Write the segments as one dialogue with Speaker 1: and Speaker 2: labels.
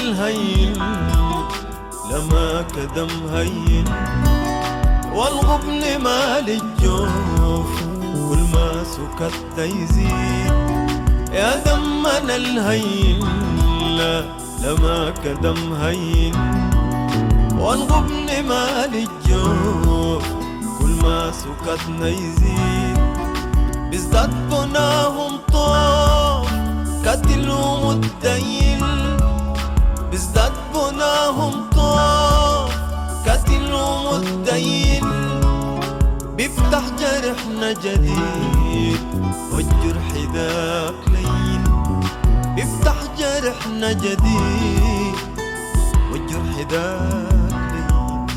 Speaker 1: الهين لما كدم هين، والغبن مال الجوف كل ما سكت ده يزيد. يا دمنا الهين لما كدم هين، والغبن مال الجوف كل ما سكتنا يزيد. بيزداد بناهم طوف قتلهم الدين، بيزداد بناهم طوف قتلهم الدين. بيفتح جرحنا جديد والجرح ذاك لين، بيفتح جرحنا جديد والجرح ذاك لين.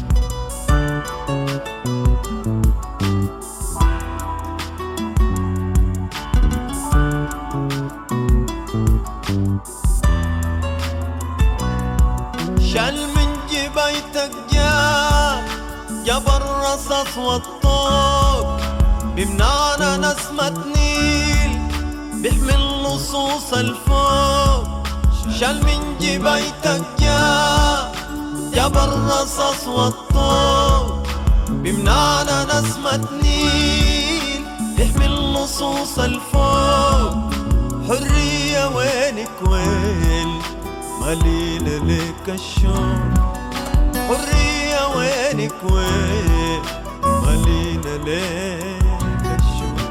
Speaker 1: شال من جبيتك جاب الرصاص والطوق، بمنعنا نسمة نيل بيحمل لصوص الفوق. شال من جبيتك جاب الرصاص والطوق، بمنعنا نسمة نيل بيحمل لصوص الفوق. حرية وينك وين مالينا لك الشوق، حرية وينك وين مالينا لك الشوق.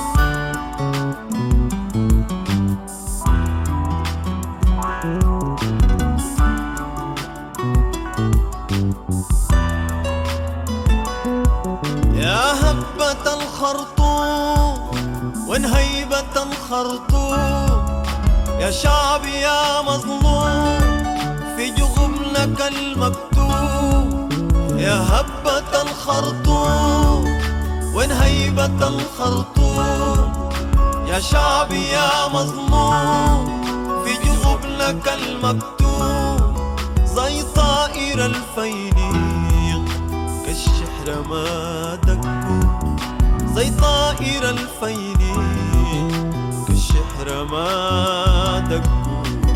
Speaker 1: يا هبة الخرطوم وين هيبة الخرطوم، يا شعبي يا مظلوم في جغمنك المكتوب. يا هبة الخرطوم وين هيبة الخرطوم، يا شعبي يا مظلوم في جغمنك المكتوب. زي طائر الفينيق كالشحر ما دكوا، زي طائر الفينيق كالشحر ما دكوا.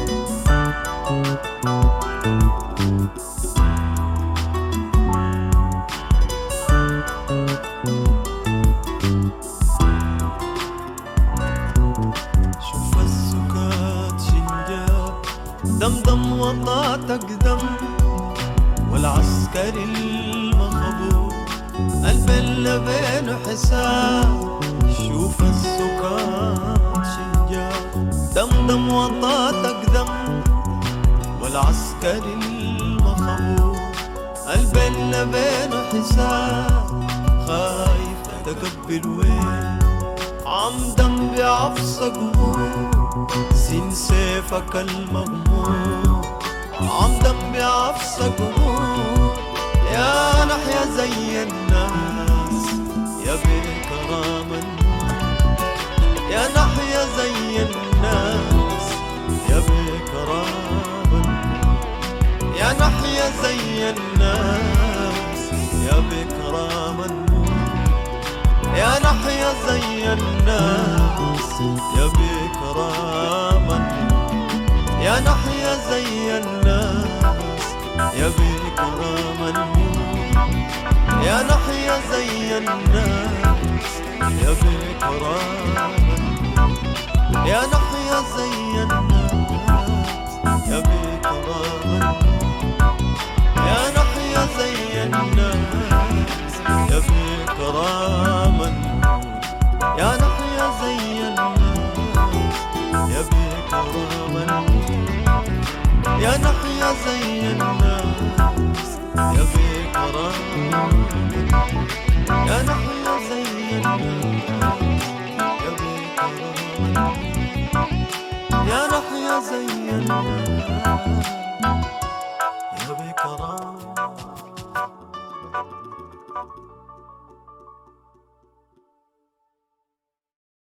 Speaker 1: شوف السكات شنجاب دمدم وطاتك دم، والعسكري المخبوط البلة بينه حساب. شوف السكات شنجاب دمدم وطاتك دم، والعسكري المخبوط البلة بينه حساب. خايف تقبل وين عمدا بعفصك غموم، سين سيفك المغموم عمدا بعفصك غموم. يا نحيا زي الناس يا بكرام النور، يا نحيا زي الناس يا بكرام النور. يا نحيا زي الناس يا بكرام النور، يا نحيا زي الناس يا بكرام النور. يا نحيا زي الناس يا بكرام النور، يا نحيا زي الناس يا بكرام النور. يا نحيا زي الناس يا بكرام النور، يا نحيا زي الناس يا بكرام النور. يا نحيا زي الناس يا بكرام النور، يا نحيا زي الناس يا بكرام النور. يا نحيا زي الناس يا بكرام النور، يا نحيا زي الناس.